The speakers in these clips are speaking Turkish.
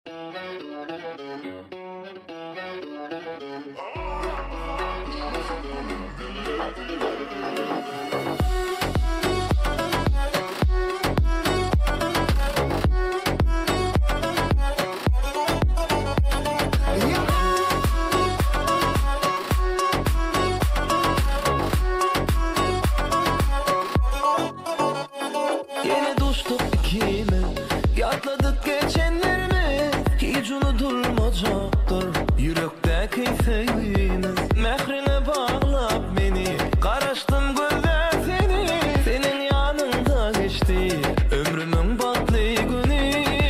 Yine dostluk ikimiz, yatladık geçenlerimi. Hiç unutulmayacaktır yürekteki sevgimiz. Mehrine bağlap beni, karıştım gözler seni. Senin yanında geçti ömrümün batlı günü.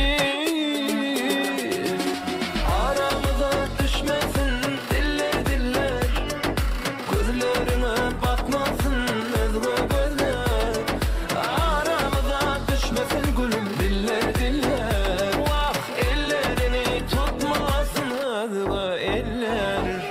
Aramıza düşmesin diller diller, gözlerine batmasın özgür gözler. Aramıza düşmesin gülüm diller diller, vah ellerini tutmasın özgür eller.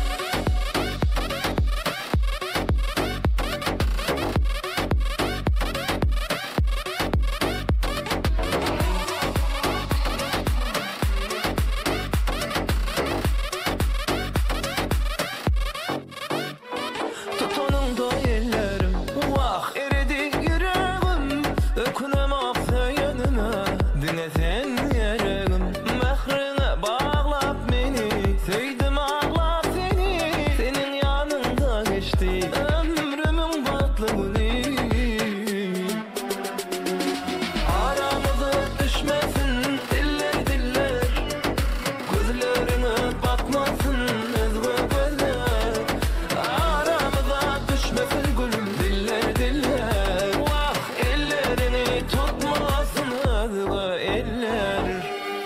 Tutunumda ellerim, vah eridi yüreğim. Ökünem aksa yanıma, dinesen yereğim. Mehrine bağlap beni, sevdim ağlap seni. Senin yanında geçti ömrümün batlı günü. Aramıza düşmesin diller diller, gözlerine batmasın özgür gözler. Aramıza düşmesin gülüm diller diller, vah ellerini tutmasın özgür eller.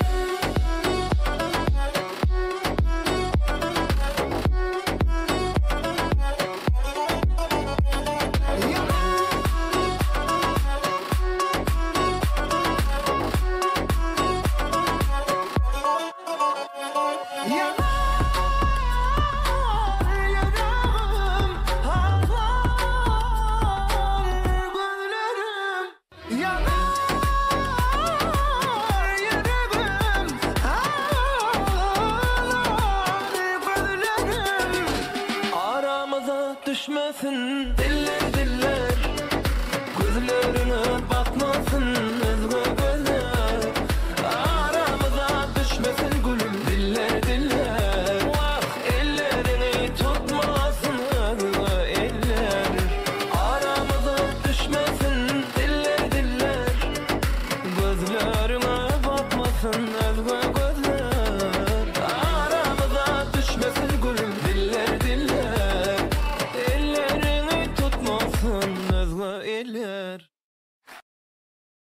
Düşmesin diller diller, gözlerine batmasın özgür gözler. Aramıza düşmesin gülüm diller diller, vah ellerini tutmasın özgür eller. Aramıza düşmesin diller diller, gözlerine batmasın özgür gözler. Aramıza düşmesin gülüm diller diller, ellerini tutmasın özgür eller.